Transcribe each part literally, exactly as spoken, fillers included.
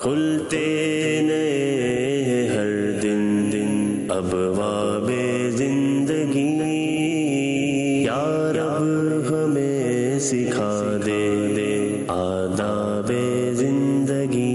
کھلتے نئے ہر دن دن ابواب زندگی، یا رب ہمیں سکھا دے دے آداب زندگی۔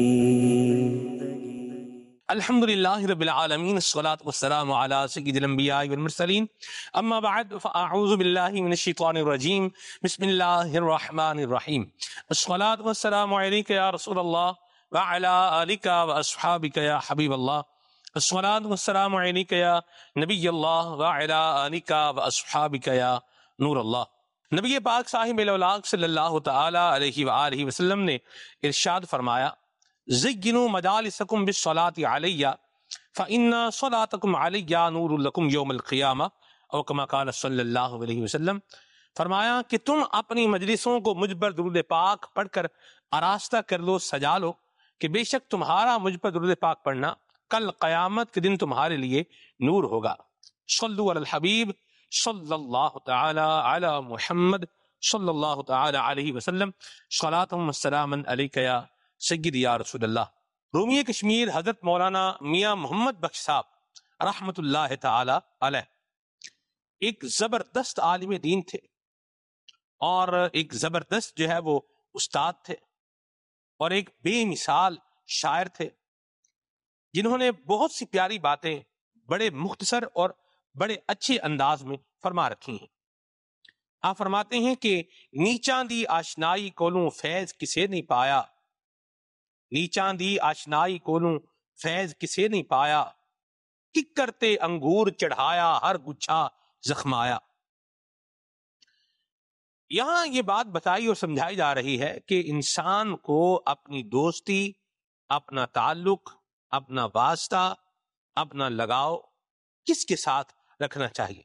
الحمدللہ رب العالمین، الصلاة والسلام علی سید الانبیاء والمرسلین، اما بعد فاعوذ باللہ من الشیطان الرجیم، بسم اللہ الرحمن الرحیم۔ الصلاة والسلام علیک یا رسول اللہ وعلی آلک واصحابک یا حبیب اللہ، الصلاة والسلام علیک یا نبی اللہ وعلی آلک واصحابک یا نور اللہ۔ نبی پاک صاحب الاولاق صلی اللہ تعالی علیہ وآلہ وسلم نے ارشاد فرمایا، زینوا مجالسکم بالصلاة علی فإن صلاتکم علی نور لکم یوم القیامہ، او کما قال صلی اللہ علیہ وسلم۔ فرمایا کہ تم اپنی مجلسوں کو مجھ پر درود پاک پڑھ کر آراستہ کر لو، سجا لو، کہ بے شک تمہارا مجھ پر درود پاک پڑھنا کل قیامت کے دن تمہارے لیے نور ہوگا۔ صلو علی الحبیب صلی اللہ تعالی علی محمد صلی اللہ تعالی علیہ وسلم، صلاۃ و سلاما علیک یا سید یا رسول اللہ۔ رومی کشمیر حضرت مولانا میاں محمد بخش صاحب رحمت اللہ تعالی علیہ ایک زبردست عالم دین تھے، اور ایک زبردست جو ہے وہ استاد تھے، اور ایک بے مثال شاعر تھے، جنہوں نے بہت سی پیاری باتیں بڑے مختصر اور بڑے اچھے انداز میں فرما رکھی ہیں۔ آپ فرماتے ہیں کہ نیچاں دی آشنائی کولوں فیض کسے نہیں پایا، نیچاں دی آشنائی کولوں فیض کسے نہیں پایا، ککر تے انگور چڑھایا ہر گچھا زخمایا۔ یہاں یہ بات بتائی اور سمجھائی جا رہی ہے کہ انسان کو اپنی دوستی، اپنا تعلق، اپنا واسطہ، اپنا لگاؤ کس کے ساتھ رکھنا چاہیے۔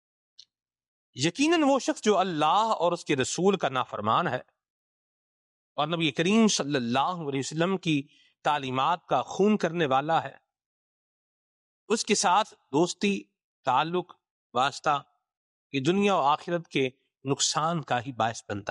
یقیناً وہ شخص جو اللہ اور اس کے رسول کا نافرمان ہے اور نبی کریم صلی اللہ علیہ وسلم کی تعلیمات کا خون کرنے والا ہے، اس کے ساتھ دوستی، تعلق، واسطہ یہ دنیا و آخرت کے نقصان کا ہی باعث بنتا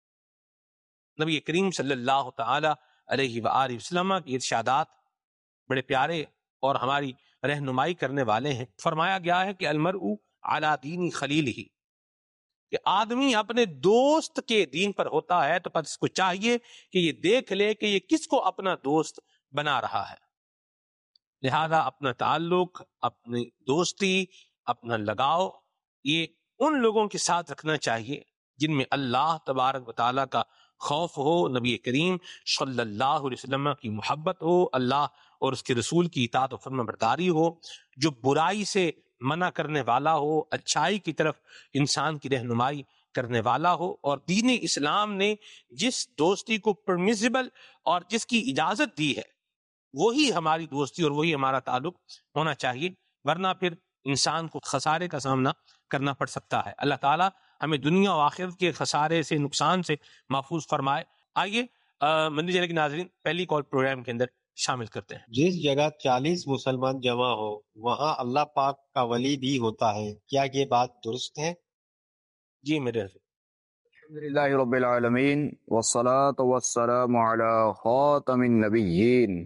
ہے۔ نبی کریم صلی اللہ تعالی علیہ وآلہ وسلم کی ارشادات بڑے پیارے اور ہماری رہنمائی کرنے والے ہیں۔ فرمایا گیا ہے کہ المرء علی دین خلیلہ، کہ آدمی اپنے دوست کے دین پر ہوتا ہے تو پس اس کو چاہیے کہ یہ دیکھ لے کہ یہ کس کو اپنا دوست بنا رہا ہے۔ لہذا اپنا تعلق، اپنی دوستی، اپنا لگاؤ یہ ان لوگوں کے ساتھ رکھنا چاہیے جن میں اللہ تبارک و تعالیٰ کا خوف ہو، نبی کریم صلی اللہ علیہ وسلم کی محبت ہو، اللہ اور اس کے رسول کی اطاعت و فرما برداری ہو، جو برائی سے منع کرنے والا ہو، اچھائی کی طرف انسان کی رہنمائی کرنے والا ہو، اور دین اسلام نے جس دوستی کو پرمیسیبل اور جس کی اجازت دی ہے وہی ہماری دوستی اور وہی ہمارا تعلق ہونا چاہیے، ورنہ پھر انسان کو خسارے کا سامنا کرنا پڑ سکتا ہے۔ اللہ تعالیٰ ہمیں دنیا و آخرت کے خسارے سے، نقصان سے محفوظ فرمائے۔ آئیے مندر چینل کے ناظرین پہلی کال پروگرام کے اندر شامل کرتے ہیں۔ جس جگہ چالیس مسلمان جمع ہو وہاں اللہ پاک کا ولی بھی ہوتا ہے، کیا یہ بات درست ہے؟ جی میرے حضرت۔ الحمدللہ رب العالمین والصلاة والسلام علی خاتم النبیین،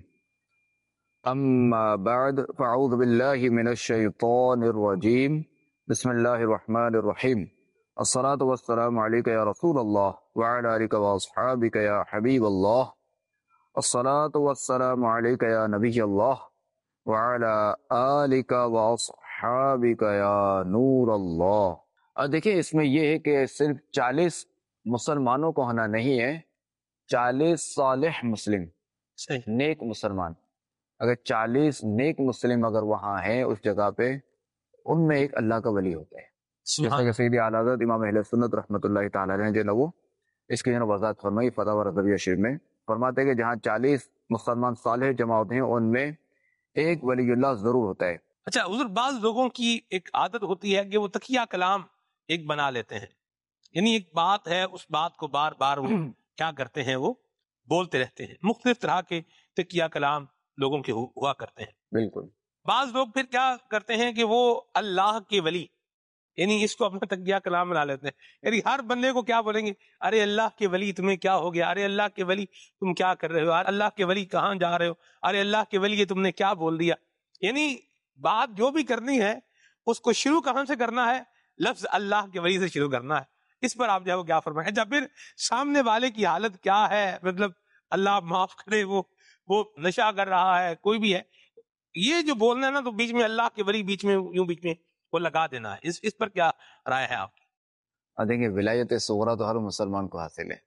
اما بعد فاعوذ باللہ من الشیطان الرجیم، بسم اللہ الرحمن الرحیم، الصلاة والسلام علیک یا رسول اللہ وعلی آلک واصحابک یا حبیب اللہ، الصلاة والسلام علیک یا نبی اللہ وعلی آلک واصحابک یا نور اللہ۔ اور دیکھیں اس میں یہ ہے کہ صرف چالیس مسلمانوں کو ہونا نہیں ہے، چالیس صالح مسلم، صحیح، نیک مسلمان۔ اگر چالیس نیک مسلم اگر وہاں ہیں اس جگہ پہ، ان میں ایک اللہ کا ولی ہوتا ہے، جیسا کہ سیدی اعلیٰ حضرت امام اہل سنت رحمۃ اللہ تعالی علیہ جو ہے وہ اس کی جو وضاحت فرمائی فتاوی رضویہ شریف میں، فرماتے ہیں کہ جہاں چالیس مسلمان صالح جمع ہوتے ہیں ان میں ایک ولی اللہ ضرور ہوتا ہے۔ اچھا حضور، بعض لوگوں کی ایک عادت ہوتی ہے کہ وہ تقیہ کلام ایک بنا لیتے ہیں، یعنی ایک بات ہے اس بات کو بار بار وہ کیا کرتے ہیں، وہ بولتے رہتے ہیں۔ مختلف طرح کے تقیہ کلام لوگوں کے ہوا کرتے ہیں۔ بالکل۔ بعض لوگ پھر کیا کرتے ہیں کہ وہ اللہ کے ولی یعنی اس کو اپنا تکیہ کلام بنا لیتے ہیں. یعنی ہر بندے کو کیا بولیں گے, ارے اللہ کے ولی تمہیں کیا ہو گیا, ارے اللہ کے ولی تم کیا کر رہے ہو, اللہ کے ولی کہاں جا رہے ہو, ارے اللہ کے ولی یہ تم نے کیا بول دیا. یعنی بات جو بھی کرنی ہے اس کو شروع کہاں سے کرنا ہے, لفظ اللہ کے ولی سے شروع کرنا ہے. اس پر آپ جو ہے وہ کیا فرمائیں. جب پھر سامنے والے کی حالت کیا ہے, مطلب اللہ معاف کرے وہ وہ نشہ کر رہا ہے, کوئی بھی ہے, یہ جو بولنا ہے نا, تو بیچ میں اللہ کے ولی بیچ میں یوں بیچ میں وہ لگا دینا ہے. اس اس پر کیا رائے ہے آپ کی؟ دیکھیں ولایت صغریٰ تو ہر مسلمان کو حاصل ہے,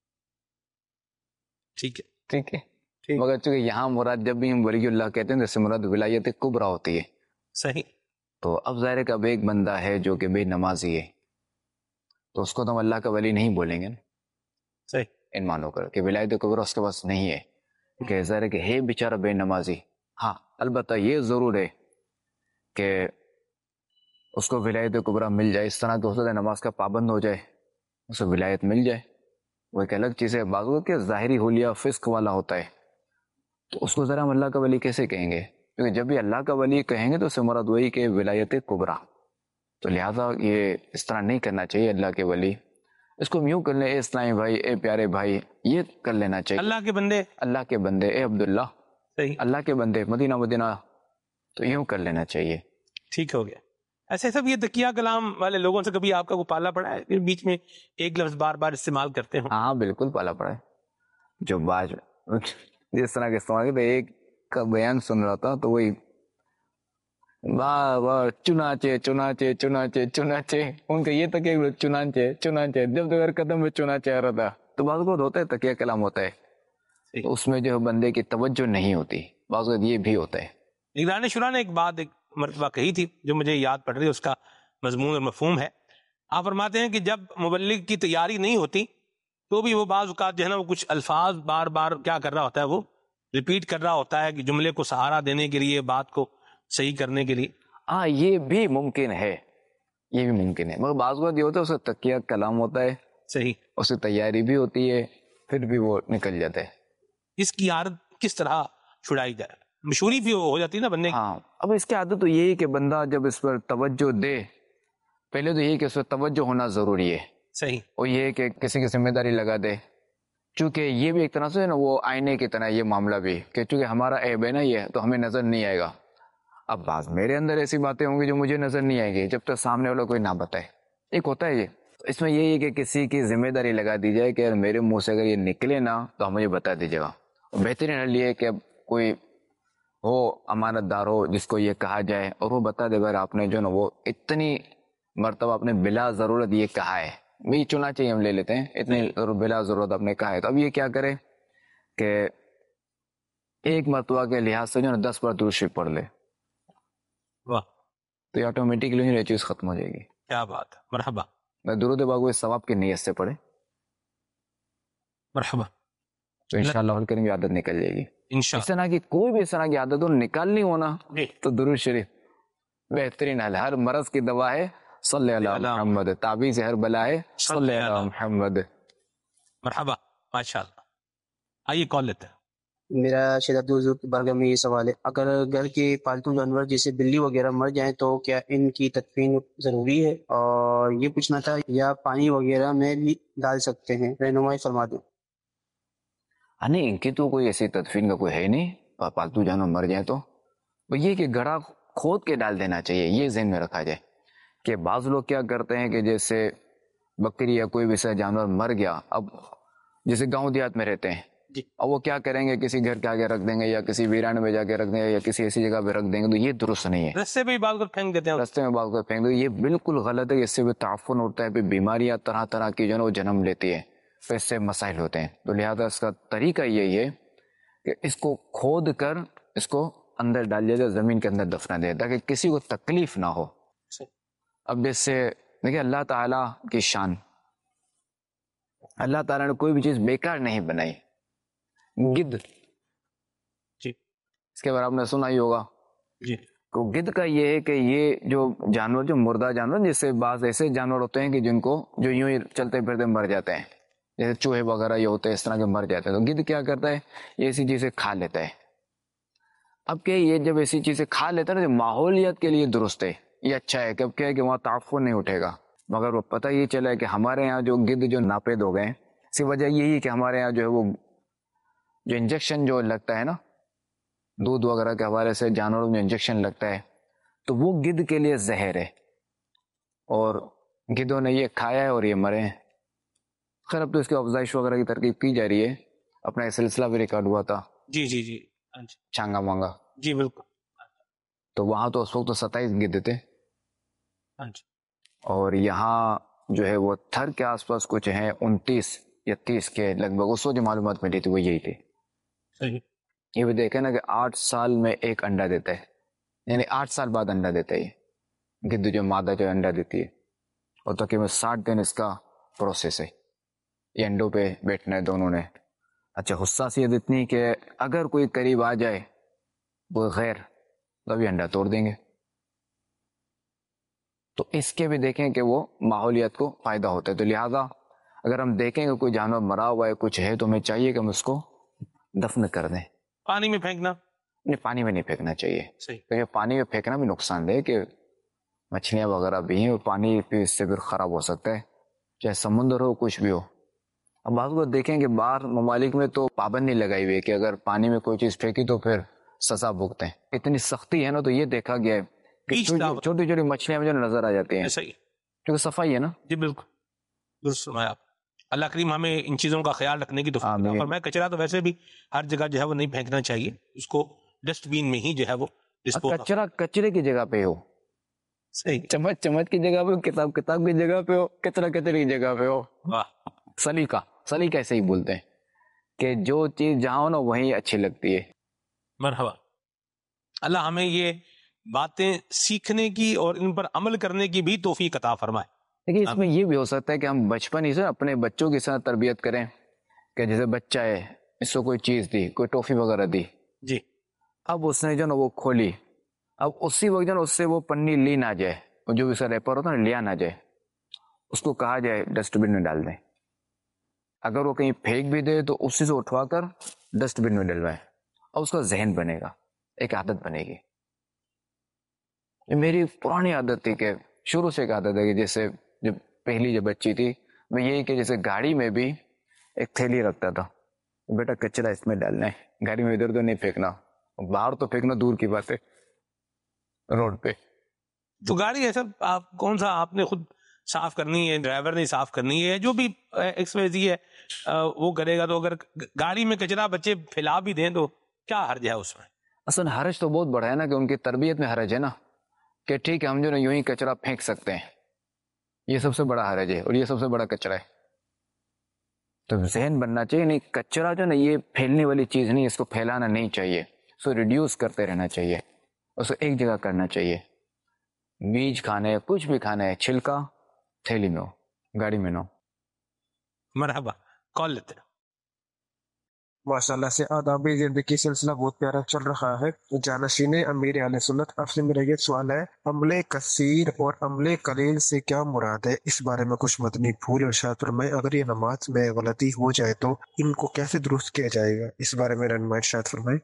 ٹھیک ہے ٹھیک ہے, ٹھیک. مگر چونکہ یہاں مراد جب بھی ہم ولی اللہ کہتے ہیں تو اس سے مراد ولایت کبریٰ ہوتی ہے. صحیح. تو اب ظاہر ہے کہ اب ایک بندہ ہے جو کہ بے نمازی ہے, تو اس کو تو ہم اللہ کا ولی نہیں بولیں گے نا, صحیح, ان مانو کر کہ ولایت کبریٰ اس کے پاس نہیں ہے, کہ ظاہر ہے کہ ہے بیچارہ بے نمازی. ہاں البتہ یہ ضرور ہے کہ اس کو ولایت کبریٰ مل جائے, اس طرح کہ ہو سکتا ہے نماز کا پابند ہو جائے, اسے ولایت مل جائے, وہ ایک الگ چیز ہے. بعض اوقات کہ ظاہری حلیہ فسق والا ہوتا ہے, تو اس کو ذرا ہم اللہ کا ولی کیسے کہیں گے, کیونکہ جب بھی اللہ کا ولی کہیں گے تو اس سے مراد وہی کہ ولایت کبریٰ. تو لہٰذا یہ اس طرح نہیں کرنا چاہیے اللہ کے ولی. اس کو یوں کر لیں, اے اسلامی بھائی, اے پیارے بھائی, یہ کر لینا چاہیے. اللہ کے بندے, اللہ کے بندے, اے عبداللہ, صحیح, اللہ کے بندے, مدینہ مدینہ, تو یوں کر لینا چاہیے. ٹھیک ہو گیا. ایسے سب یہ تکیہ کلام والے لوگوں سے کبھی آپ کا کو پالا پڑا ہے, پھر بیچ میں ایک لفظ بار بار استعمال کرتے ہوں؟ ہاں بالکل پالا پڑا ہے. جو باج جس طرح کے استعمال کرتے, ایک کا بیان سن رہا تھا تو وہی واہ واہ چنانچہ چنانچہ چنانچہ چنانچہ, ان کا یہ تک چنانچہ چنانچہ, جب تک ہر قدم میں چنانچہ آ رہا تھا. تو بعض اوقات ہوتا ہے تکیہ کلام ہوتا ہے, اس میں جو بندے کی توجہ نہیں ہوتی, بعض اوقات یہ بھی ہوتا ہے. نگران شورا نے ایک بات ایک مرتبہ کہی تھی جو مجھے یاد پڑ رہی ہے, اس کا مضمون اور مفہوم ہے. آپ فرماتے ہیں کہ جب مبلغ کی تیاری نہیں ہوتی تو بھی وہ بعض اوقات جو ہے نا وہ کچھ الفاظ بار بار کیا کر رہا ہوتا ہے, وہ ریپیٹ کر رہا ہوتا ہے کہ جملے کو سہارا دینے کے لیے, بات کو صحیح کرنے کے لیے. ہاں یہ بھی ممکن ہے, یہ بھی ممکن ہے, مگر بعض اوقات یہ ہوتا ہے اسے تکیہ کلام ہوتا ہے, صحیح, اسے تیاری بھی ہوتی ہے, پھر بھی وہ نکل جاتا ہے. اس کی عادت کس طرح چھڑائی جائے؟ مشہوری بھی ہو جاتی ہے نا بندے. ہاں اب اس کی عادت تو یہی کہ بندہ جب اس پر توجہ دے, پہلے تو یہی کہ اس پر توجہ ہونا ضروری ہے. صحیح. اور یہ کہ کسی کی ذمہ داری لگا دے, چونکہ یہ بھی ایک طرح سے نا وہ آئینے کی طرح یہ معاملہ بھی, کہ چونکہ ہمارا عیب ہے نا یہ, تو ہمیں نظر نہیں آئے گا. اب بعض میرے اندر ایسی باتیں ہوں گی جو مجھے نظر نہیں آئے گی جب تک سامنے والا کوئی نہ بتائے. ایک ہوتا ہے یہ, اس میں یہی ہے کہ کسی کی ذمہ داری لگا دی جائے کہ میرے منہ سے اگر یہ نکلے نا تو ہم مجھے بتا دیجیے گا. بہترین حل یہ ہے کہ اب کوئی ہو امانت دار ہو جس کو یہ کہا جائے, اور وہ بتا دے اگر آپ نے جو نا وہ اتنی مرتبہ آپ نے بلا ضرورت یہ کہا ہے, بھی چنا چاہیے ہم لے لیتے ہیں, اتنی بلا ضرورت آپ نے کہا ہے, تو اب یہ کیا کرے کہ ایک مرتبہ کے لحاظ سے جو نا دس بار درود شریف پڑھ لے, واہ, تو یہ آٹومیٹکلی یہ چیز ختم ہو جائے گی. کیا بات ہے, مرحبا. درود باغ ثواب کی نیت سے پڑھے, مرحبا, تو انشاءاللہ الکریم عادت نکل جائے گی. انشاءاللہ اس طرح کی کوئی بھی اس طرح کی عادت ہو نکالنی ہونا تو درود شریف بہترین حل ہے. ہر مرض کی دوا ہے صلی اللہ محمد, تعویذ ہر بلا ہے صلی اللہ محمد. مرحبا, ماشاءاللہ. آئیے کال لیتے ہیں. میرا شیخ عبد الحضور کی بارگاہ میں یہ سوال ہے, اگر گھر کے پالتو جانور جیسے بلی وغیرہ مر جائیں تو کیا ان کی تدفین ضروری ہے؟ اور یہ پوچھنا تھا یا پانی وغیرہ میں بھی ڈال سکتے ہیں, رہنمائی فرما دیں. نہیں, ان کی تو کوئی ایسی تدفین کا کوئی ہے نہیں, پالتو جانور مر جائیں تو وہ یہ کہ گڑھا کھود کے ڈال دینا چاہیے. یہ ذہن میں رکھا جائے کہ بعض لوگ کیا کرتے ہیں کہ جیسے بکری یا کوئی بھی ایسا جانور مر گیا, اب جیسے گاؤں دیہات میں رہتے ہیں, اور وہ کیا کریں گے کسی گھر کے آگے رکھ دیں گے یا کسی ویران میں جا کے رکھ دیں گے یا کسی ایسی جگہ پہ رکھ دیں گے, تو یہ درست نہیں ہے. رستے پہ بال کو پھینک دیتے ہیں, رستے میں بال کو پھینک دیں, یہ بالکل غلط ہے. اس سے بھی تعفن ہوتا ہے, پھر بیماریاں طرح طرح کی جو ہے وہ جنم لیتی ہے, پھر اس سے مسائل ہوتے ہیں. تو لہٰذا اس کا طریقہ یہی ہے کہ اس کو کھود کر اس کو اندر ڈال دیا جائے, زمین کے اندر دفنا دیا, تاکہ کسی کو تکلیف نہ ہو. اب جیسے دیکھیں اللہ تعالیٰ کی شان, اللہ تعالیٰ نے کوئی بھی چیز بیکار نہیں بنائی. گدھ, جی اس کے بارے آپ نے سنا ہی ہوگا. جی, تو گدھ کا یہ ہے کہ یہ جو جانور جو مردہ جانور, جیسے بعض ایسے جانور ہوتے ہیں کہ جن کو جو یوں ہی چلتے پھرتے مر جاتے ہیں, جیسے چوہے وغیرہ یہ ہوتے ہیں اس طرح کے مر جاتے ہیں, تو گدھ کیا کرتا ہے یہ ایسی چیزیں کھا لیتا ہے. اب کہ یہ جب ایسی چیزیں کھا لیتا ہے نا, جو ماحولیات کے لیے درست ہے, یہ اچھا ہے، کب کیا ہے کہ وہاں تعفن نہیں اٹھے گا. مگر وہ پتہ یہ چلا ہے کہ ہمارے یہاں جو گدھ جو ناپید ہو گئے ہیں، اس کی وجہ یہی ہے کہ ہمارے یہاں جو ہے وہ جو انجیکشن جو لگتا ہے نا دودھ وغیرہ کے حوالے سے جانوروں میں انجیکشن لگتا ہے، تو وہ گدھ کے لیے زہر ہے، اور گدھوں نے یہ کھایا ہے اور یہ مرے ہیں. خیر اب تو اس کی افزائش وغیرہ کی ترکیب کی جا رہی ہے. اپنا ایک سلسلہ بھی ریکارڈ ہوا تھا جی جی جی ہاں جی چانگا مانگا، جی بالکل تو وہاں تو اس وقت تو ستائیس گدھ تھے، ہاں جی اور یہاں جو ہے وہ تھر کے آس پاس کچھ ہیں انتیس یا تیس کے لگ بھگ. اس وقت جو معلومات ملی تھی وہ یہی تھی. صحیح. یہ بھی دیکھیں نا کہ آٹھ سال میں ایک انڈا دیتا ہے، یعنی آٹھ سال بعد انڈا دیتا ہے یہ گدھ جو مادہ جو انڈا دیتی ہے، اور تقریباً ساٹھ دن اس کا پروسیس ہے یہ انڈوں پہ بیٹھنا ہے دونوں نے. اچھا حساسیت اتنی کہ اگر کوئی قریب آ جائے وہ غیر تو بھی انڈا توڑ دیں گے. تو اس کے بھی دیکھیں کہ وہ ماحولیات کو فائدہ ہوتا ہے. تو لہٰذا اگر ہم دیکھیں کہ کوئی جانور مرا ہوا ہے کچھ ہے تو ہمیں چاہیے کہ ہم اس کو دفن کر دیں. پانی میں پھینکنا نہیں، پانی میں نہیں پھینکنا چاہیے، صحیح. کیونکہ پانی میں پھینکنا بھی نقصان دہ ہے کہ مچھلیاں وغیرہ بھی ہیں اور پانی پھر اس سے پھر خراب ہو سکتا ہے، چاہے سمندر ہو کچھ بھی ہو. اب بعض کو دیکھیں کہ باہر ممالک میں تو پابندی لگائی ہوئی ہے کہ اگر پانی میں کوئی چیز پھینکی تو پھر سزا بھگتیں. اتنی سختی ہے نا، تو یہ دیکھا گیا ہے کہ بیچ چھوٹی دعوت. چھوٹی چھوٹی مچھلیاں مجھے نظر آ جاتی ہیں ایسا ہی کیونکہ صفائی ہے نا. جی بالکل درست فرمایا آپ. اللہ کریم ہمیں ان چیزوں کا خیال رکھنے کی توفیق عطا آمین. فرمائے. کچرا تو ویسے بھی ہر جگہ جو ہے وہ نہیں پھینکنا چاہیے، اس کو ڈسٹ بین میں ہی جو ہے وہ ڈسپوز. کچرا کچرے کی جگہ پہ ہو، صحیح. چمچ چمچ کی جگہ پہ ہو، کتاب کتاب کی جگہ پہ ہو، کچرا کچرے کی جگہ پہ ہو. واہ سلیقہ سلیقہ ایسے ہی بولتے ہیں کہ جو چیز جہاں ہو نا وہیں اچھی لگتی ہے. مرحبا. اللہ ہمیں یہ باتیں سیکھنے کی اور ان پر عمل کرنے کی بھی توفیق عطا فرمائے. لیکن اس میں یہ بھی ہو سکتا ہے کہ ہم بچپن ہی سے اپنے بچوں کے ساتھ تربیت کریں کہ جیسے بچہ ہے، اس کو کوئی چیز دی، کوئی ٹافی وغیرہ دی، جی اب اس نے جو نا وہ کھولی، اب اسی وقت جو نا اس سے وہ پنی لی نہ جائے، جو بھی اس کا ریپر ہوتا ہے نا لیا نہ جائے، اس کو کہا جائے ڈسٹ بن میں ڈال دیں. اگر وہ کہیں پھینک بھی دے تو اسی سے اٹھوا کر ڈسٹ بن میں ڈلوائے، اور اس کا ذہن بنے گا، ایک عادت بنے گی. یہ میری پرانی عادت تھی کہ شروع سے ایک عادت ہے کہ جیسے جب پہلی جب بچی تھی میں یہی کہ جیسے گاڑی میں بھی ایک تھیلی رکھتا تھا، بیٹا کچرا اس میں ڈالنا ہے، گاڑی میں ادھر ادھر نہیں پھینکنا، باہر تو پھینکنا دور کی بات ہے، روڈ پہ. تو گاڑی ایسا آپ کون سا آپ نے خود صاف کرنی ہے، ڈرائیور نے صاف کرنی ہے، جو بھی ایکس وائی زی ہے وہ کرے گا. تو اگر گاڑی میں کچرا بچے پھیلا بھی دیں تو کیا حرج ہے اس میں؟ اصل حرج تو بہت بڑا ہے نا، کہ ان کی تربیت میں حرج ہے نا، کہ ٹھیک ہے ہم جو نا یوں ہی کچرا پھینک سکتے ہیں، یہ سب سے بڑا حرج ہے اور یہ سب سے بڑا کچرا ہے. تو ذہن بننا چاہیے نہیں، کچرا جو نا یہ پھیلنے والی چیز نہیں، اس کو پھیلانا نہیں چاہیے، اس کو ریڈیوس کرتے رہنا چاہیے، اس کو ایک جگہ کرنا چاہیے. بیج کھانا ہے، کچھ بھی کھانا ہے، چھلکا تھیلی میں ہو، گاڑی میں نہ ہو. مرحبا کال لیتے ہیں. ماشاء اللہ سے آدابی زندگی سلسلہ بہت پیارا چل رہا ہے. جانشین امیر اہل سنت، آپ سے میرا یہ سوال ہے، عمل کثیر اور عمل قلیل سے کیا مراد ہے؟ اس بارے میں کچھ مدنی پھول ارشاد فرمائیں. اگر یہ نماز میں غلطی ہو جائے تو ان کو کیسے درست کیا جائے گا؟ اس بارے میں رہنمائی ارشاد فرمائیں.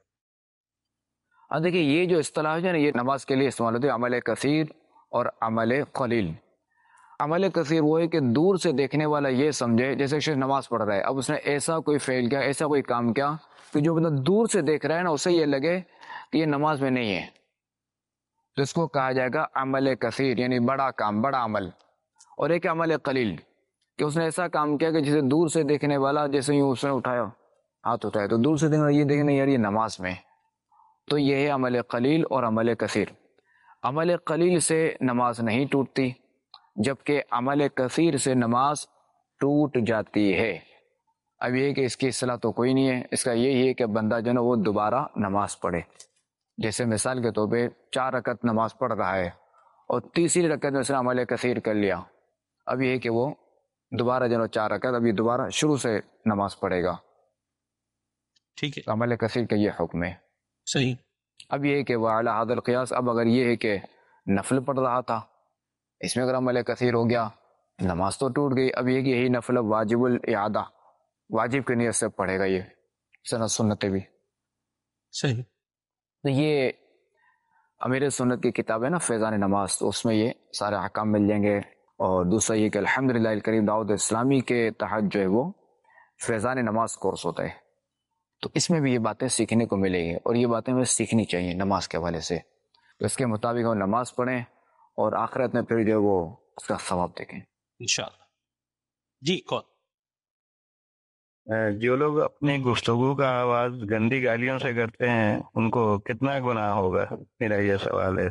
ہاں دیکھیے، یہ جو اصطلاح ہے نا یہ نماز کے لیے استعمال ہوتی ہے، عمل کثیر اور عمل قلیل. عمل کثیر وہ ہے کہ دور سے دیکھنے والا یہ سمجھے جیسے شخص نماز پڑھ رہا ہے، اب اس نے ایسا کوئی فعل کیا، ایسا کوئی کام کیا کہ جو بندہ دور سے دیکھ رہا ہے نا اسے یہ لگے کہ یہ نماز میں نہیں ہے، تو اس کو کہا جائے گا عمل کثیر، یعنی بڑا کام، بڑا عمل. اور ایک عمل قلیل کہ اس نے ایسا کام کیا کہ جسے دور سے دیکھنے والا جیسے یوں اس نے اٹھایا ہاتھ اٹھایا تو دور سے دیکھنے والا یہ دیکھنا یار یہ نماز میں، تو یہ ہے عمل قلیل اور عمل کثیر. عمل قلیل سے نماز نہیں ٹوٹتی، جبکہ عمل کثیر سے نماز ٹوٹ جاتی ہے. اب یہ کہ اس کی اصلاح تو کوئی نہیں ہے، اس کا یہی ہے کہ بندہ جو نا وہ دوبارہ نماز پڑھے. جیسے مثال کے طور پہ چار رکعت نماز پڑھ رہا ہے اور تیسری رکعت میں اس نے عمل کثیر کر لیا، اب یہ ہے کہ وہ دوبارہ جو نا چار رکعت ابھی دوبارہ شروع سے نماز پڑھے گا. ٹھیک ہے، عمل کثیر کا یہ حکم ہے. صحیح. اب یہ ہے کہ وعلی ھذا القیاس، اب اگر یہ ہے کہ نفل پڑھ رہا تھا، اس میں اگر عمل کثیر ہو گیا نماز تو ٹوٹ گئی، اب یہ کہ یہی نفل واجب الاعادہ، واجب کی نیت سے پڑھے گا، یہ سنت سنتیں بھی. صحیح. تو یہ امیر سنت کی کتاب ہے نا فیضان نماز، تو اس میں یہ سارے احکام مل جائیں گے. اور دوسرا یہ کہ الحمدللہ الکریم دعوت اسلامی کے تحت جو ہے وہ فیضان نماز کورس ہوتا ہے، تو اس میں بھی یہ باتیں سیکھنے کو ملیں گی، اور یہ باتیں ہمیں سیکھنی چاہیے نماز کے حوالے سے. تو اس کے مطابق ہم نماز پڑھیں اور آخرت میں پھر جو ہے وہ اس کا ثواب دیکھیں انشاءاللہ. جی کون؟ جو لوگ اپنی گفتگو کا آغاز گندی گالیوں سے کرتے ہیں ان کو کتنا گناہ ہوگا، میرا یہ سوال ہے.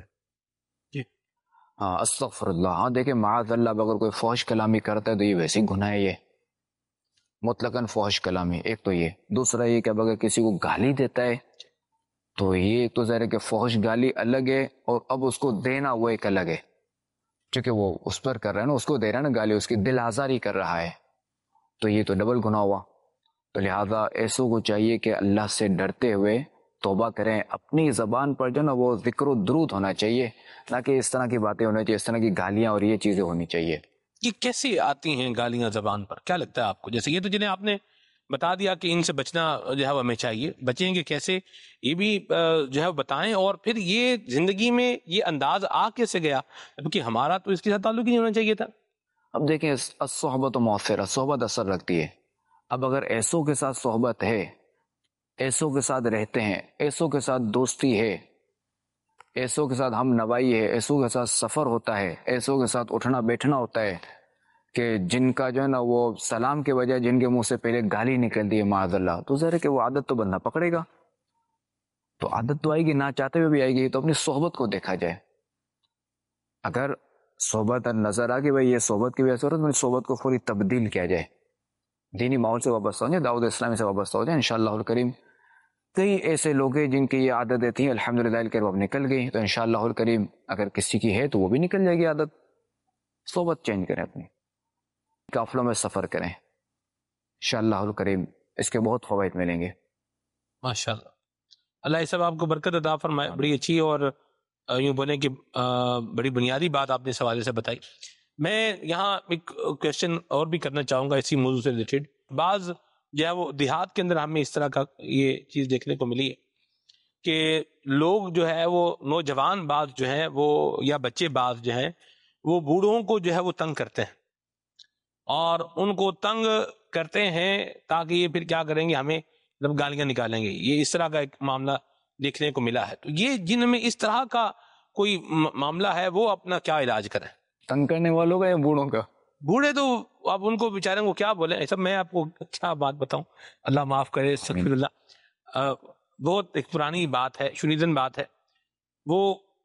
ہاں استغفر اللہ. ہاں دیکھیں معاذ اللہ اگر کوئی فحش کلامی کرتا ہے تو یہ ویسے ہی گناہ ہے، یہ مطلقاً فحش کلامی. ایک تو یہ، دوسرا یہ کہ اب اگر کسی کو گالی دیتا ہے تو یہ ایک تو ظاہر ہے کہ فحش گالی الگ ہے، اور اب اس کو دینا وہ ایک الگ ہے، چونکہ وہ اس پر کر رہا ہے نا، اس کو دے رہا ہے نا گالی، اس کی دل آزاری کر رہا ہے، تو یہ تو ڈبل گناہ ہوا. تو لہذا ایسوں کو چاہیے کہ اللہ سے ڈرتے ہوئے توبہ کریں. اپنی زبان پر جو نا وہ ذکر و درود ہونا چاہیے، نہ کہ اس طرح کی باتیں ہونی چاہیے، اس طرح کی گالیاں اور یہ چیزیں ہونی چاہیے. یہ کیسی آتی ہیں گالیاں زبان پر؟ کیا لگتا ہے آپ کو؟ جیسے یہ تو جنہیں آپ نے بتا دیا کہ ان سے بچنا جو ہے وہ ہمیں چاہیے، بچیں گے کیسے یہ بھی جو ہے وہ بتائیں. اور پھر یہ زندگی میں یہ انداز آ کیسے گیا؟ کیونکہ ہمارا تو اس کے ساتھ تعلق ہی نہیں ہونا چاہیے تھا. اب دیکھیں الصحبت و مؤثرہ، صحبت اثر رکھتی ہے. اب اگر ایسوں کے ساتھ صحبت ہے، ایسوں کے ساتھ رہتے ہیں، ایسوں کے ساتھ دوستی ہے، ایسوں کے ساتھ ہم نوائی ہے، ایسوں کے ساتھ سفر ہوتا ہے، ایسوں کے ساتھ اٹھنا بیٹھنا ہوتا ہے، کہ جن کا جو ہے نا وہ سلام کے بجائے جن کے منہ سے پہلے گالی نکلتی ہے معاذ اللہ، تو ظاہر ہے کہ وہ عادت تو بندہ پکڑے گا. تو عادت تو آئے گی، نہ چاہتے ہوئے بھی آئے گی. تو اپنی صحبت کو دیکھا جائے. اگر صحبت نظر آ کہ بھائی یہ صحبت کی وجہ سے ہو رہا ہے، تو صحبت کو پوری تبدیل کیا جائے، دینی ماحول سے وابستہ ہو جائے، دعوت اسلامی سے وابستہ ہو جائے. انشاءاللہ الکریم کئی ایسے لوگ ہیں جن کی یہ عادتیں تھیں، الحمدللہ الکریم اب نکل گئی. تو انشاءاللہ الکریم اگر کسی کی ہے تو وہ بھی نکل جائے گی عادت. صحبت چینج کریں، اپنی قافلوں میں سفر کریں، انشاءاللہ الکریم اس کے بہت فوائد ملیں گے. ماشاءاللہ، اللہ یہ سب آپ کو برکت عطا فرمائے. بڑی اچھی اور یوں بولیں کہ بڑی بنیادی بات آپ نے اس حوالے سے بتائی. میں یہاں ایک کوشچن اور بھی کرنا چاہوں گا اسی موضوع سے ریلیٹڈ. بعض جو ہے وہ دیہات کے اندر ہمیں اس طرح کا یہ چیز دیکھنے کو ملی ہے کہ لوگ جو ہے وہ نوجوان بعض جو ہیں وہ یا بچے بعض جو ہیں وہ بوڑھوں کو جو ہے وہ تنگ کرتے ہیں، اور ان کو تنگ کرتے ہیں تاکہ یہ پھر کیا کریں گے، ہمیں جب گالیاں نکالیں گے. یہ اس طرح کا ایک معاملہ دیکھنے کو ملا ہے. تو یہ جن میں اس طرح کا کوئی معاملہ ہے وہ اپنا کیا علاج کریں؟ تنگ کرنے والوں کا یا بوڑھوں کا؟ بوڑھے تو اب ان کو بیچاروں کو کیا بولیں، ایسا میں آپ کو کیا بات بتاؤں، اللہ معاف کرے، استغفر اللہ. بہت ایک پرانی بات ہے، شنیدن بات ہے. وہ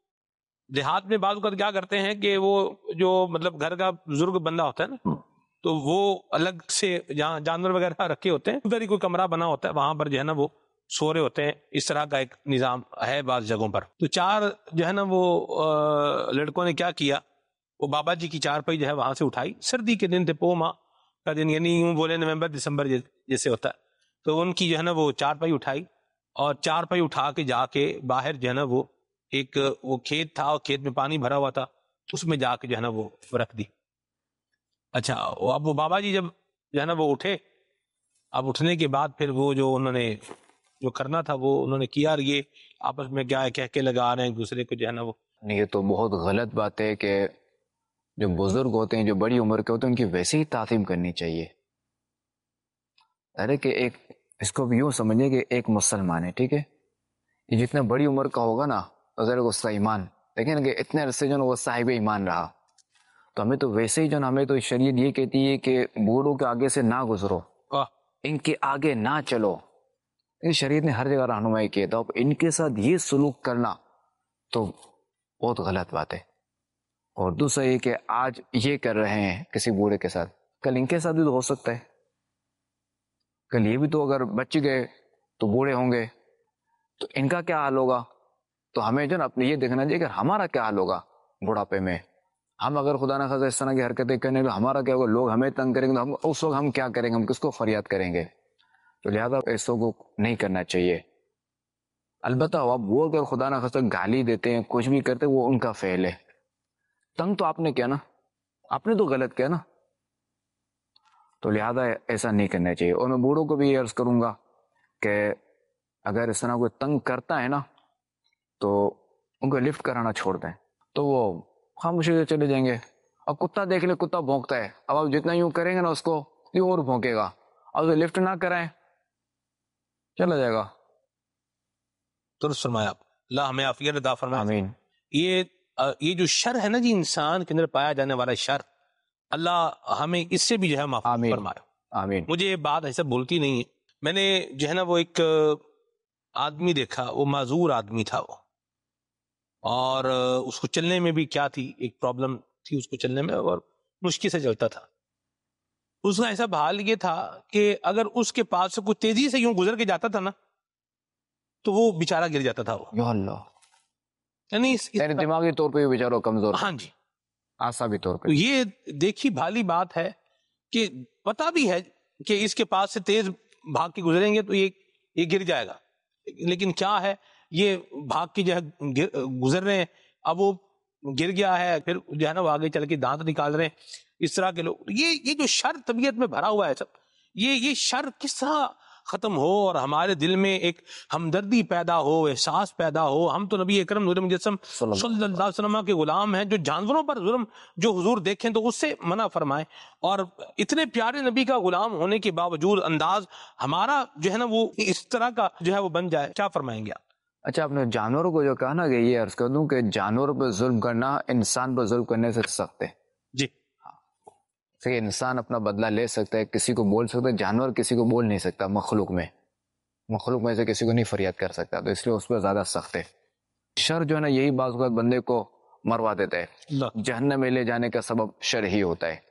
دیہات میں بعض اوقات کیا کرتے ہیں کہ وہ جو مطلب گھر کا بزرگ بندہ ہوتا ہے نا، تو وہ الگ سے جہاں جانور وغیرہ رکھے ہوتے ہیں ادھر ہی کوئی کمرہ بنا ہوتا ہے، وہاں پر جو ہے نا وہ سو رہے ہوتے ہیں. اس طرح کا ایک نظام ہے بعض جگہوں پر. تو چار جو ہے نا وہ لڑکوں نے کیا کیا، وہ بابا جی کی چارپائی جو ہے وہاں سے اٹھائی. سردی کے دن تھے، پو ماہ کا دن، یعنی یوں بولے نومبر دسمبر جیسے ہوتا ہے. تو ان کی جو ہے نا وہ چارپائی اٹھائی، اور چارپائی اٹھا کے جا کے باہر جو ہے نا وہ ایک وہ کھیت تھا، اور کھیت میں پانی بھرا ہوا تھا، اس میں جا کے جو ہے نا وہ رکھ دی. اچھا اب وہ بابا جی جب جو ہے نا وہ اٹھے، اب اٹھنے کے بعد پھر وہ جو انہوں نے جو کرنا تھا وہ انہوں نے کیا، اور یہ آپس میں کیا ہے کہہ کے لگا رہے ہیں ایک دوسرے کو جو ہے نا وہ. یہ تو بہت غلط بات ہے کہ جو بزرگ ہوتے ہیں، جو بڑی عمر کے ہوتے ہیں، ان کی ویسے ہی تعظیم کرنی چاہیے. ارے کہ ایک اس کو بھی یوں سمجھیں کہ ایک مسلمان ہے، ٹھیک ہے، یہ جتنا بڑی عمر کا ہوگا نا ذرا اس کا ایمان دیکھیں نا کہ اتنے عرصے جو نا وہ صاحب ایمان رہا. تو ہمیں تو ویسے ہی جو نا ہمیں تو شریعت یہ کہتی ہے کہ بوڑھوں کے آگے سے نہ گزرو، ان کے آگے نہ چلو. شریعت نے ہر جگہ رہنمائی کی ہے، تو اب ان کے ساتھ یہ سلوک کرنا تو بہت غلط بات ہے. اور دوسرا یہ کہ آج یہ کر رہے ہیں کسی بوڑھے کے ساتھ، کل ان کے ساتھ بھی تو ہو سکتا ہے. کل یہ بھی تو اگر بچ گئے تو بوڑھے ہوں گے، تو ان کا کیا حال ہوگا. تو ہمیں جو نا اپنے یہ دیکھنا چاہیے کہ ہمارا کیا حال ہوگا بڑھاپے میں. ہم اگر خدا نہ خاصا اس طرح کی حرکتیں کرنے تو ہمارا کیا ہوگا، لوگ ہمیں تنگ کریں گے، تو ہم اس وقت ہم کیا کریں گے، ہم کس کو فریاد کریں گے. تو لہذا ایسوں کو نہیں کرنا چاہیے. البتہ اب وہ اگر خدا نہ خاصا گالی دیتے ہیں، کچھ بھی کرتے، وہ ان کا فعل ہے. تنگ تو آپ نے کیا نا، آپ نے تو غلط کیا نا. تو لہذا ایسا نہیں کرنا چاہیے. اور میں بوڑھوں کو بھی یہ عرض کروں گا کہ اگر اس طرح کوئی تنگ کرتا ہے نا، تو ان کو لفٹ کرانا چھوڑ دیں تو وہ خاموشی سے چلے جائیں گے. اب کتا دیکھ لے, کتا بھونکتا ہے, اب آپ جتنا یوں کریں گے نا اس کو یوں اور بھونکے گا, اب اسے لفٹ نہ کرائیں چلا جائے گا. درست فرمایا آپ, اللہ ہمیں عافیت عطا فرمائے. آمین. یہ یہ جو شر ہے نا جی, انسان کے اندر پایا جانے والا شر, اللہ ہمیں اس سے بھی جو ہے معاف آمین. فرمائے. آمین. مجھے یہ بات ایسا بولتی نہیں ہے. میں نے جو ہے نا وہ ایک آدمی دیکھا, وہ معذور آدمی تھا وہ, اور اس کو چلنے میں بھی کیا تھی, ایک پرابلم تھی اس کو چلنے میں, اور مشکل سے چلتا تھا. اس کا ایسا حال یہ تھا کہ اگر اس کے پاس سے کوئی تیزی سے یوں گزر کے جاتا تھا نا تو وہ بیچارہ گر جاتا تھا وہ. یا اللہ, یعنی اس- اس- یعنی دماغی طور پہ بھی بیچارہ کمزور, ہاں جی. اعصابی طور پہ. تو یہ دیکھی بھالی بات ہے کہ پتا بھی ہے کہ اس کے پاس سے تیز بھاگ کے گزریں گے تو یہ یہ گر جائے گا, لیکن کیا ہے یہ بھاگ کے جو ہے گر- گزر رہے ہیں, اب وہ گر گیا ہے, پھر جو ہے نا وہ آگے چل کے دانت نکال رہے ہیں. اس طرح کے لوگ, یہ یہ جو شر طبیعت میں بھرا ہوا ہے سب, یہ یہ شر کس طرح ختم ہو اور ہمارے دل میں ایک ہمدردی پیدا ہو, احساس پیدا ہو. ہم تو نبی اکرم نور مجسم صلی اللہ علیہ وسلم کے غلام ہیں, جو جانوروں پر ظلم جو حضور دیکھیں تو اس سے منع فرمائیں, اور اتنے پیارے نبی کا غلام ہونے کے باوجود انداز ہمارا جو ہے نا وہ اس طرح کا جو ہے وہ بن جائے, کیا فرمائیں گے آپ؟ اچھا, آپ نے جانوروں کو جو کہا نا, کہ یہ عرض کر دوں کہ جانوروں پہ ظلم کرنا انسان پر ظلم کرنے سے سخت ہے. جی, کہ انسان اپنا بدلہ لے سکتا ہے, کسی کو بول سکتا ہے, جانور کسی کو بول نہیں سکتا. مخلوق میں مخلوق میں سے کسی کو نہیں فریاد کر سکتا, تو اس لیے اس پہ زیادہ سخت ہے. شر جو ہے نا یہی بعض اوقات بندے کو مروا دیتا ہے, اللہ جہنم میں لے جانے کا سبب شر ہی ہوتا ہے.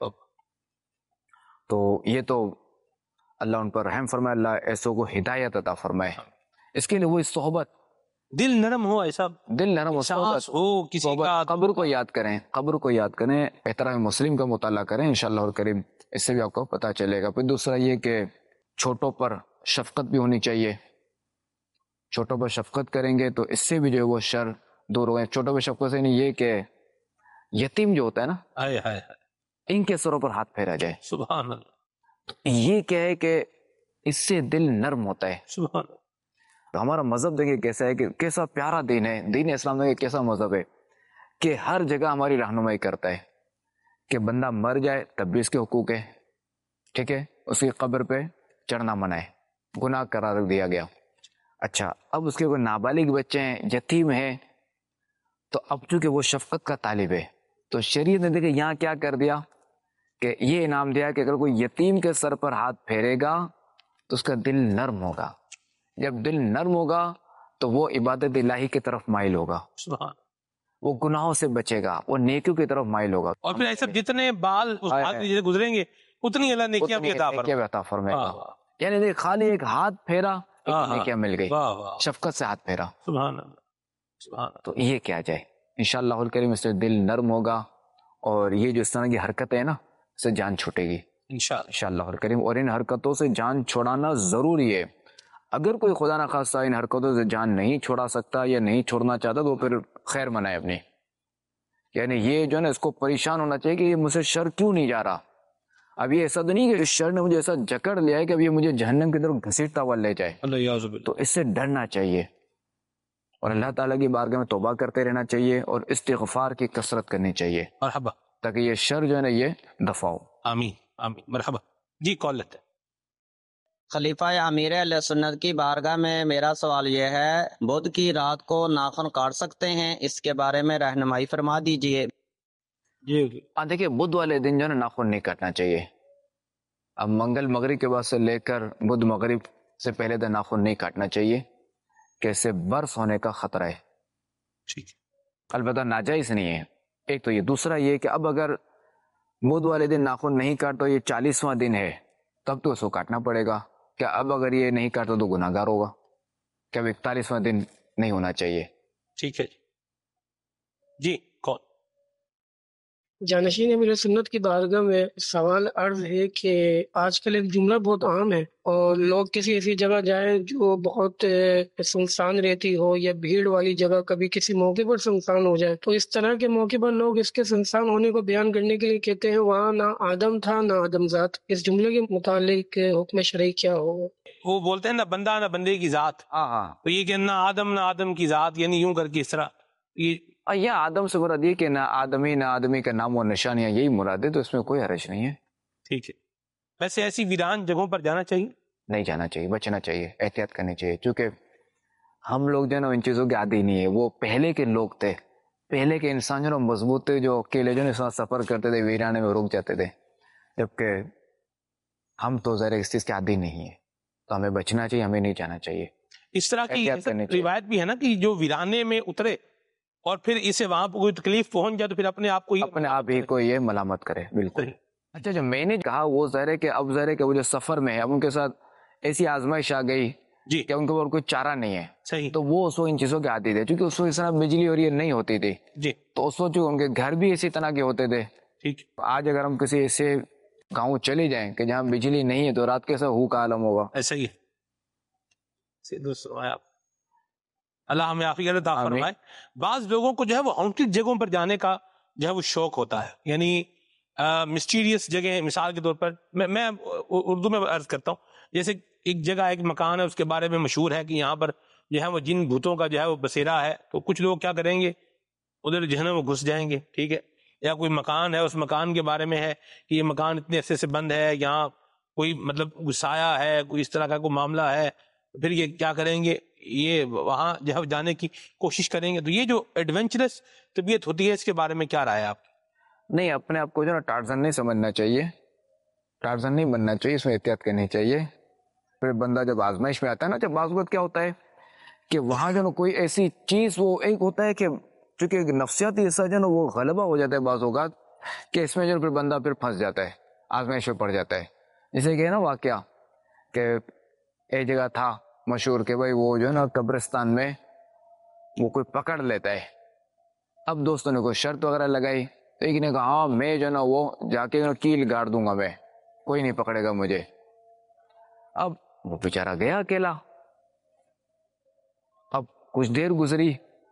تو یہ تو اللہ ان پر رحم فرمائے, اللہ ایسوں کو ہدایت عطا فرمائے. اس کے لیے وہ صحبت, دل نرم ہو, ایسا دل نرم و احساس صحبت, ہو کسی صحبت, کا. قبر کو یاد کریں, قبر کو یاد کریں, احترام مسلم کا مطالعہ کریں انشاءاللہ الکریم, اس سے بھی آپ کو پتہ چلے گا. پھر دوسرا یہ کہ چھوٹوں پر شفقت بھی ہونی چاہیے. چھوٹوں پر شفقت کریں گے تو اس سے بھی جو ہے وہ شر دور ہو گئے. چھوٹوں پر شفقت سے نہیں, یہ کہ یتیم جو ہوتا ہے نا, ہائے ہائے ہائے, ان کے سروں پر ہاتھ پھیرا جائے. سبحان اللہ, یہ کیا ہے کہ اس سے دل نرم ہوتا ہے. سبحان اللہ. تو ہمارا مذہب دیکھیں کیسا ہے, کہ کیسا پیارا دین ہے. دین اسلام دیکھیں کیسا مذہب ہے کہ ہر جگہ ہماری رہنمائی کرتا ہے کہ بندہ مر جائے تب بھی اس کے حقوق ہے, ٹھیک ہے, اس کی قبر پہ چڑھنا منع ہے, گناہ قرار دیا گیا. اچھا, اب اس کے کوئی نابالغ بچے ہیں, یتیم ہیں, تو اب چونکہ وہ شفقت کا طالب ہے, تو شریعت نے دیکھیں یہاں کیا کر دیا کہ یہ انعام دیا کہ اگر کوئی یتیم کے سر پر ہاتھ پھیرے گا تو اس کا دل نرم ہوگا. جب دل نرم ہوگا تو وہ عبادت الہی کی طرف مائل ہوگا, سبحان, وہ گناہوں سے بچے گا, وہ نیکیوں کی طرف مائل ہوگا. اور پھر ایسا جتنے بال اس ہائے ہاتھ ہائے. سے گزریں گے اتنی اللہ نیکیاں بھی عطا اتنی فرمائے. نیکیاں عطا فرمائے گا. واہ واہ, یعنی دیکھ خالی ایک ہاتھ پھیرا, ہاں ایک ہاں, نیکیاں مل گئی, واہ واہ, شفقت سے ہاتھ پھیرا. سبحان اللہ, سبحان اللہ. تو یہ کیا جائے انشاءاللہ الکریم, اس سے دل نرم ہوگا, اور یہ جو اس طرح کی حرکتیں ہیں نا, اس سے جان چھوٹے گی انشاءاللہ. انشاءاللہ الکریم. اور ان حرکتوں سے جان چھوڑانا ضروری ہے. اگر کوئی خدا نہ خواستہ ان حرکتوں سے جان نہیں چھوڑا سکتا یا نہیں چھوڑنا چاہتا تو پھر خیر منائے اپنی. یعنی یہ جو ہے نا, اس کو پریشان ہونا چاہیے کہ یہ مجھ سے شر کیوں نہیں جا رہا. اب یہ ایسا تو نہیں کہ اس شر نے مجھے ایسا جکڑ لیا ہے کہ اب یہ مجھے جہنم کی طرف گھسیٹتا ہوا لے جائے, اللہ یعوذ باللہ. تو اس سے ڈرنا چاہیے, اور اللہ تعالیٰ کی بارگاہ میں توبہ کرتے رہنا چاہیے, اور استغفار کی کثرت کرنی چاہیے, مرحبا, تاکہ یہ شر جو ہے نا یہ دفع ہو. آمین آمین, مرحبا. جی, کال لیتے ہیں. خلیفہ امیر علیہ سنت کی بارگاہ میں میرا سوال یہ ہے, بدھ کی رات کو ناخن کاٹ سکتے ہیں؟ اس کے بارے میں رہنمائی فرما دیجئے. جی, ہاں دیکھیے, بدھ والے دن جو ہے نا ناخن نہیں کاٹنا چاہیے. اب منگل مغرب کے بعد سے لے کر بدھ مغرب سے پہلے دن ناخن نہیں کاٹنا چاہیے, کہ اس سے برس ہونے کا خطرہ ہے. ٹھیک ہے, البتہ ناجائز نہیں ہے. ایک تو یہ, دوسرا یہ کہ اب اگر بدھ والے دن ناخن نہیں کاٹ تو یہ چالیسواں دن ہے, تب تو اس کو کاٹنا پڑے گا. کہ اب اگر یہ نہیں کاٹتا تو گناہ گار ہوگا, کہ اب اکتالیسواں دن نہیں ہونا چاہیے. ٹھیک ہے. جی, کال. جانشین امیر سنت کی بارگاہ میں سوال عرض ہے کہ آج کل ایک جملہ بہت عام ہے, اور لوگ کسی ایسی جگہ جائیں جو بہت سنسان رہتی ہو یا بھیڑ والی جگہ, کبھی کسی موقع پر سنسان ہو جائے, تو اس طرح کے موقع پر لوگ اس کے سنسان ہونے کو بیان کرنے کے لیے کہتے ہیں وہاں نہ آدم تھا نہ آدم ذات. اس جملے کے متعلق حکم شرعی کیا ہوگا؟ وہ بولتے ہیں نہ بندہ نہ بندے کی ذات, ہاں ہاں, تو یہ کہ نہ آدم نہ آدم کی ذات, یعنی یوں کر کے اس طرح یہ یہ آدم سے مراد یہ کہ نہ آدمی نہ آدمی کا نام و نشانیاں یہی مراد ہے، تو اس میں کوئی حرج نہیں ہے. ٹھیک ہے. ویسے ایسی ویران جگہوں پر جانا چاہیے؟ نہیں جانا چاہیے، بچنا چاہیے، احتیاط کرنی چاہیے، چونکہ ہم لوگ جو ہے نا ان چیزوں کے عادی نہیں ہے. وہ پہلے کے لوگ تھے، پہلے کے انسان جو نا مضبوط تھے، جو اکیلے جو نا سفر کرتے تھے ویرانے میں رک جاتے تھے، جبکہ ہم تو ذرا اس چیز کے عادی نہیں ہے، تو ہمیں بچنا چاہیے، ہمیں نہیں جانا چاہیے. اس طرح کی احتیاط کرنی چاہیے. روایت بھی ہے نا کہ جو ویرانے میں اترے اور پھر اسے وہاں پہ کوئی تکلیف پہنچ جائے تو پھر اپنے آپ کو ہی اپنے آپ ہی کو یہ ملامت کرے. بالکل. اچھا جو میں نے کہا وہ ظاہر ہے کہ اب ظاہر ہے کہ وہ جو سفر میں ہے، اب ان کے ساتھ ایسی آزمائش آ گئی جی کہ ان کے اوپر کوئی چارہ نہیں ہے. صحیح. تو وہ اس وقت ان چیزوں کے عادی تھے، کیونکہ اس وقت اس طرح بجلی اور یہ نہیں ہوتی تھی. جی. تو اس وقت جو ان کے گھر بھی اسی طرح کے ہوتے تھے. ٹھیک. آج اگر ہم کسی ایسے گاؤں چلے جائیں کہ جہاں بجلی نہیں ہے تو رات کیسا ہو کا عالم ہوگا. ایسا ہی ہے. اللہ ہمیں عافیت عطا فرمائے. بعض لوگوں کو جو ہے وہ ہانٹڈ جگہوں پر جانے کا جو ہے وہ شوق ہوتا ہے، یعنی مسٹیریس جگہ. مثال کے طور پر میں میں اردو میں عرض کرتا ہوں، جیسے ایک جگہ ایک مکان ہے، اس کے بارے میں مشہور ہے کہ یہاں پر جو ہے وہ جن بھوتوں کا جو ہے وہ بسیرا ہے. تو کچھ لوگ کیا کریں گے، ادھر جو ہے نا وہ گھس جائیں گے. ٹھیک ہے. یا کوئی مکان ہے، اس مکان کے بارے میں ہے کہ یہ مکان اتنے عرصے سے بند ہے، یہاں کوئی مطلب سایہ ہے، کوئی اس طرح کا کوئی معاملہ ہے، پھر یہ کیا کریں گے، یہ وہاں جو ہے جانے کی کوشش کریں گے. تو یہ جو ایڈونچرس طبیعت ہوتی ہے، اس کے بارے میں کیا رائے ہے آپ کی؟ نہیں، اپنے آپ کو جو نا ٹارزن نہیں سمجھنا چاہیے، ٹارزن نہیں بننا چاہیے، اس میں احتیاط کرنی چاہیے. پھر بندہ جب آزمائش میں آتا ہے نا، جب بعض وقت کیا ہوتا ہے کہ وہاں جو نا کوئی ایسی چیز، وہ ایک ہوتا ہے کہ چونکہ ایک نفسیاتی حصہ جو نا وہ غلبہ ہو جاتا ہے بعض اوقات، کہ اس میں جو پھر بندہ پھر پھنس جاتا ہے، آزمائش میں پڑ جاتا ہے. جیسے کہ نا واقعہ کہ ایک جگہ تھا مشہور کہ بھائی وہ جو ہے نا قبرستان میں وہ کوئی پکڑ لیتا ہے. اب دوستوں نے کوئی شرط وغیرہ لگائی، تو ایک نے کہا ہاں میں جو ہے نا وہ جا کے کیل گاڑ دوں گا، میں کوئی نہیں پکڑے گا مجھے. اب وہ بیچارہ گیا اکیلا. اب کچھ دیر گزری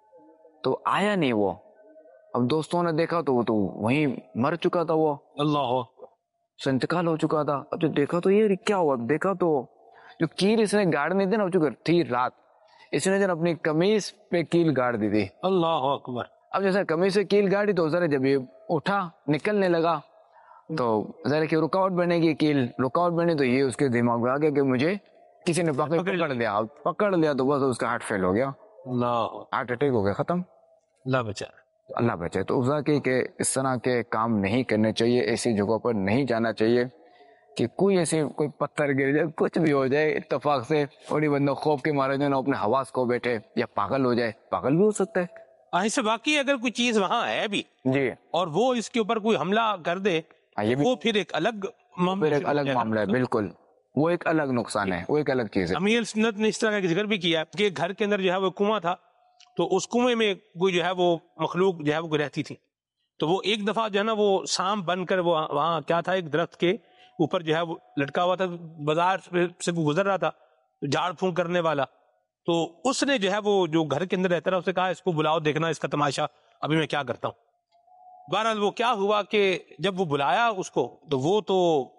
تو آیا نہیں وہ. اب دوستوں نے دیکھا تو وہ تو وہیں مر چکا تھا، وہ اللہ سے انتقال ہو چکا تھا. اب جو دیکھا تو یہ کیا ہوا، دیکھا تو جو کیل اس نے گاڑ نہیں تھی نا، چونکہ تھی رات، اس نے جو اپنی قمیص پہ کیل گاڑ دی تھی. اللہ اکبر. اب جیسے قمیص سے کیل گاڑی تو ذرا جب یہ اٹھا نکلنے لگا تو ذرا کہ رکاوٹ بنے گی، کیل رکاوٹ بنے، تو یہ اس کے دماغ میں آ گیا کہ مجھے کسی نے پکڑ پکڑ لیا پکڑ لیا تو بس اس کا ہارٹ فیل ہو گیا، اللہ ہارٹ اٹیک ہو گیا، ختم. اللہ بچا. اللہ بچے. تو افضا کی کہ اس طرح کے کام نہیں کرنے چاہیے، ایسی جگہوں پر نہیں جانا چاہیے کہ کوئی ایسے کوئی پتھر گر جائے، کچھ بھی ہو جائے اتفاق سے، اور یہ بندہ خوف کے مارے جو نا اپنے حواس کو بیٹھے، یا پاگل ہو جائے. پاگل بھی ہو سکتا ہے. ایسے واقعی اگر کوئی چیز وہاں ہے بھی جی اور وہ اس کے اوپر کوئی حملہ کر دے، وہ پھر ایک الگ پھر ایک الگ معاملہ ہے. بالکل، وہ ایک الگ نقصان ہے، وہ ایک الگ چیز ہے. امیر سنت نے اس طرح کا ذکر بھی کیا کہ گھر کے اندر جو ہے وہ کنواں تھا، تو اس کنویں میں کوئی جو ہے وہ مخلوق جو ہے وہ رہتی تھی. تو وہ ایک دفعہ جو ہے نا وہ سانپ بن کر وہ وہاں کیا تھا، ایک درخت کے اوپر جو ہے وہ لٹکا ہوا تھا، بازار سے گزر رہا تھا جھاڑ پھونک کرنے والا. تو اس نے جو ہے وہ جو گھر کے اندر رہتا رہا، اسے کہا اس کو بلاؤ، دیکھنا اس کا تماشا ابھی میں کیا کرتا ہوں. بہرحال وہ کیا ہوا کہ جب وہ بلایا اس کو، تو وہ تو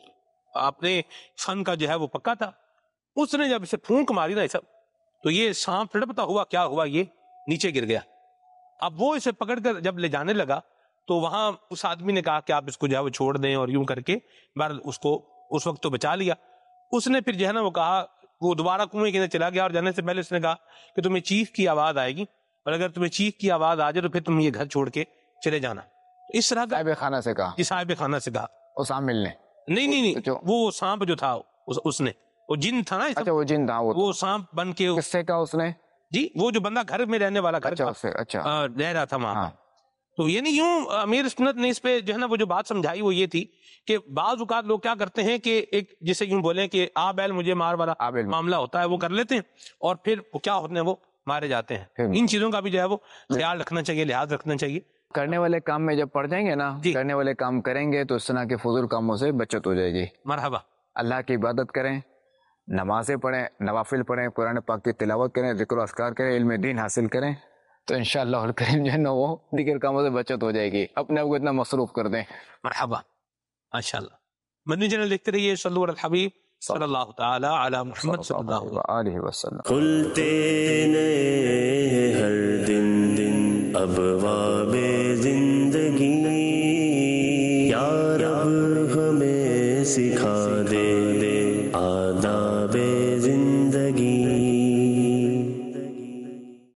اپنے فن کا جو ہے وہ پکا تھا. اس نے جب اسے پھونک ماری نا سب، تو یہ سانپ تڑپتا ہوا کیا ہوا، یہ نیچے گر گیا. اب وہ اسے پکڑ کر جب لے جانے لگا تو وہاں اس آدمی نے کہا کہ آپ اس کو جو ہے وہ چھوڑ دیں، اور یوں کر کے بہرحال اس کو اس وقت تو بچا لیا. اس نے پھر جو ہے نا وہ کہا، وہ دوبارہ کنویں کے اندر چلا گیا، اور جانے سے پہلے اس نے کہا کہ تمہیں چیخ کی آواز آئے گی، اور اگر تمہیں چیخ کی آواز آ جائے تو پھر تم یہ گھر چھوڑ کے چلے جانا. اس طرح کا صاحب خانہ سے کہا، جی صاحب خانہ سے کہا. وہ سانپ ملنے نہیں نہیں نہیں وہ سانپ جو تھا اس, اس نے وہ جن تھا نا. اچھا وہ جن تھا، وہ سانپ بن کے کس سے کہا اس نے؟ جی وہ جو بندہ گھر میں رہنے والا گھر اچھا رہ رہا تھا وہاں. تو یعنی یوں امیر سنت نے اس پہ جو ہے نا وہ جو بات سمجھائی وہ یہ تھی کہ بعض اوقات لوگ کیا کرتے ہیں کہ ایک جسے یوں بولیں کہ آ بیل مجھے مار والا معاملہ ہوتا ہے، وہ کر لیتے ہیں، اور پھر وہ کیا ہوتے ہیں، وہ مارے جاتے ہیں. ان چیزوں کا بھی جو ہے وہ خیال رکھنا چاہیے، لحاظ رکھنا چاہیے. کرنے والے کام میں جب پڑ جائیں گے نا، کرنے والے کام کریں گے تو اس طرح کے فضول کاموں سے بچت ہو جائے گی. مرحبا. اللہ کی عبادت کریں، نمازیں پڑھیں، نوافل پڑھیں، قرآن پاک کی تلاوت کریں، ذکر و اذکار کریں، علم دین حاصل کریں، تو انشاءاللہ الکریم جو ہے نا وہ دیگر کاموں سے بچت ہو جائے گی. اپنے آپ کو اتنا مصروف کر دیں. مرحبا ماشاءاللہ. مدنی چینل دیکھتے رہیے. صلو علی الحبیب صلی اللہ تعالی علی محمد صلی اللہ علیہ وسلم. کھلتے نئے ہر دن دن اب ابواب